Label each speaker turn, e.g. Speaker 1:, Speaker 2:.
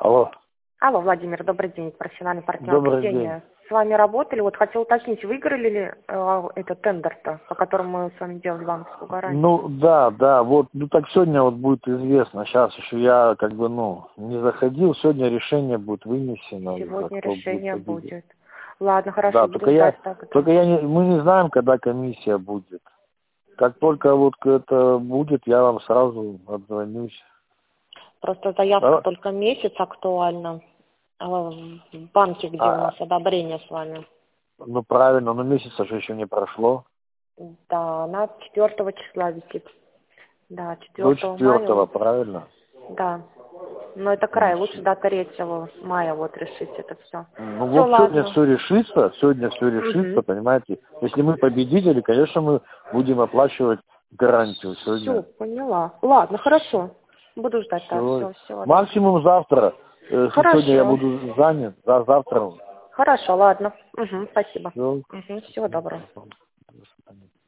Speaker 1: Алло,
Speaker 2: Алло, Владимир, добрый день, профессиональный партнер
Speaker 1: добрый день.
Speaker 2: обучения. С вами работали. Вот хотел уточнить, выиграли ли этот тендер-то, по которому мы с вами делали банковскую гарантию?
Speaker 1: Ну, да, вот, ну так сегодня вот будет известно. Сейчас еще я не заходил, сегодня решение будет вынесено уже,
Speaker 2: Сегодня
Speaker 1: кто будет
Speaker 2: решение
Speaker 1: победить.
Speaker 2: будет. Ладно, хорошо,
Speaker 1: Да,
Speaker 2: буду ждать тогда.
Speaker 1: мы не знаем, когда комиссия будет. Как только вот это будет, я вам сразу отзвонюсь.
Speaker 2: Просто заявка
Speaker 1: Да?
Speaker 2: только месяц актуальна. В банке, где у нас одобрение с вами.
Speaker 1: Ну правильно, но месяца же еще не прошло.
Speaker 2: Да, она 4 числа висит. Да,
Speaker 1: До
Speaker 2: 4 мая.
Speaker 1: 4, правильно?
Speaker 2: Да. Но это край, лучше до 3 мая вот решить это все.
Speaker 1: Ну
Speaker 2: Все,
Speaker 1: вот
Speaker 2: ладно.
Speaker 1: сегодня все решится,
Speaker 2: Угу.
Speaker 1: понимаете. Если мы победители, конечно, мы будем оплачивать гарантию
Speaker 2: Все,
Speaker 1: сегодня.
Speaker 2: поняла. Ладно, хорошо. Буду ждать, да,
Speaker 1: Все.
Speaker 2: все, всего доброго.
Speaker 1: Максимум завтра. Если сегодня я
Speaker 2: Хорошо.
Speaker 1: буду занят, завтра.
Speaker 2: Хорошо, ладно. Угу, спасибо.
Speaker 1: Все.
Speaker 2: Угу, всего доброго.